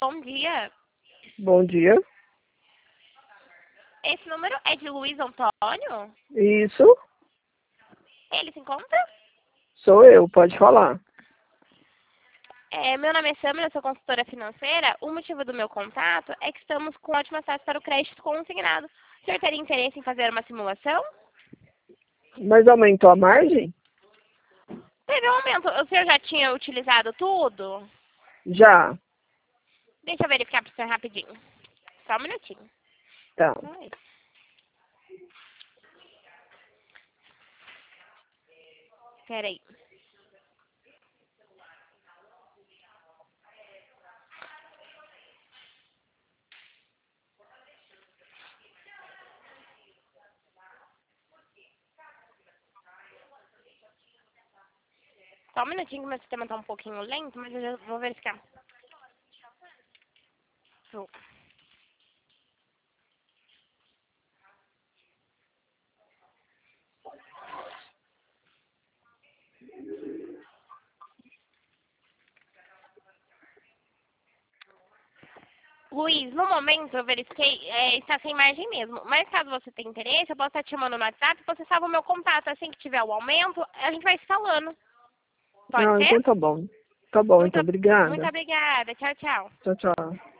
bom dia. Bom dia. Esse número é de Luiz Antônio? Isso, Ele se encontra? sou eu, pode falar. Meu nome é Samira, eu sou consultora financeira. O motivo do meu contato é que estamos com ótimas taxas para o crédito consignado. O senhor teria interesse em fazer uma simulação? Mas aumentou a margem? Teve um aumento. O senhor já tinha utilizado tudo? Já. Deixa eu verificar para o senhor rapidinho. Só um minutinho. Tá. Ai. Peraí. Só um minutinho que meu sistema está um pouquinho lento, mas eu já vou verificar. Vou. Luiz, no momento eu verifiquei, está sem margem mesmo. Mas caso você tenha interesse, eu posso estar te chamando no WhatsApp, você salva o meu contato. Assim que tiver o aumento, a gente vai se falando. Pode Não, ser? então tá bom. Tá bom, Muito, então, muito obrigada. obrigada. Tchau, tchau. Tchau, tchau.